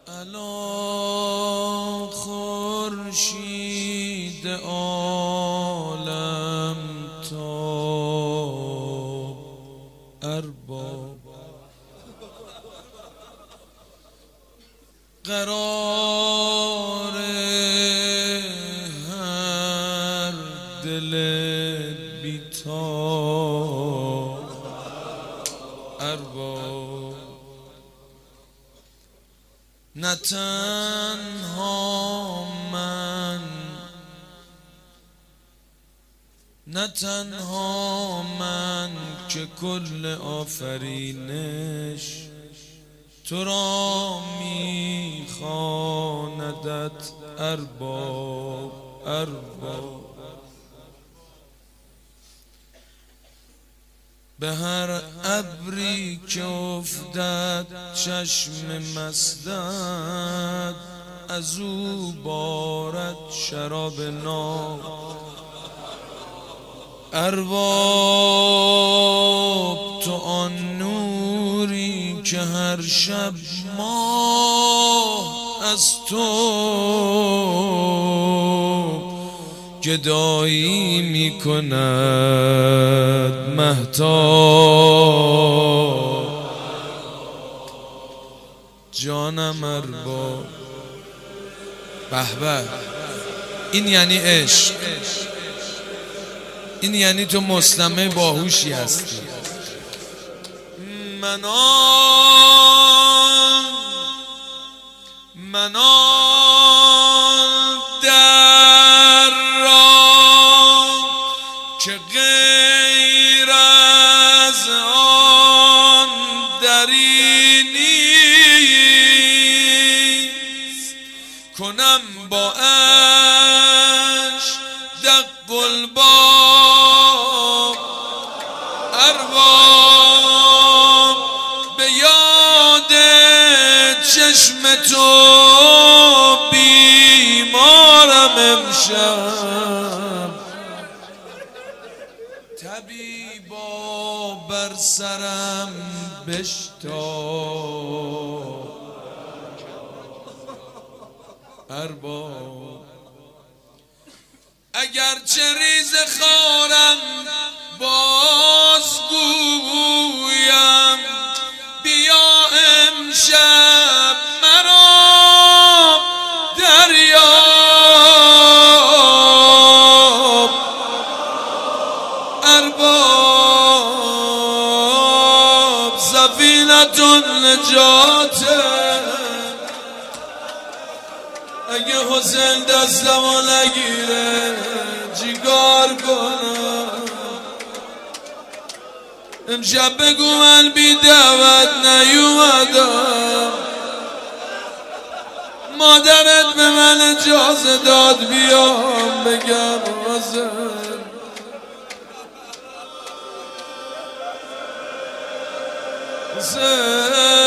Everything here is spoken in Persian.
الان خورشید عالم تاب ارباب قرار هر دل بی‌تاب ارباب نه تنها من که کل آفرینش تو را میخواندت ارباب به هر ابری که افتد چشم مستت از او بارد شراب ناب ارباب تو آن نوری که هر شب ماه از تو گدایی می کند مهتاب جانم ارباب به به این یعنی عشق، این یعنی تو مسلمه باهوشی هستی. من آن در را که غیر از آن دری نیست کنم با عشق دق الباب ارباب به یاد چشم تو بیمارم امشب طبیبا بر سرم بشتاب ارباب اگرچه ریز خارم باز گویم بیا امشب مرا دریاب ارباب سفینة النجاته اگه حسین دستمو نگیره چیکار کنم امشب بگو من بی دعوت نیومدم مادرت به من اجازه داد بیام بگم حسین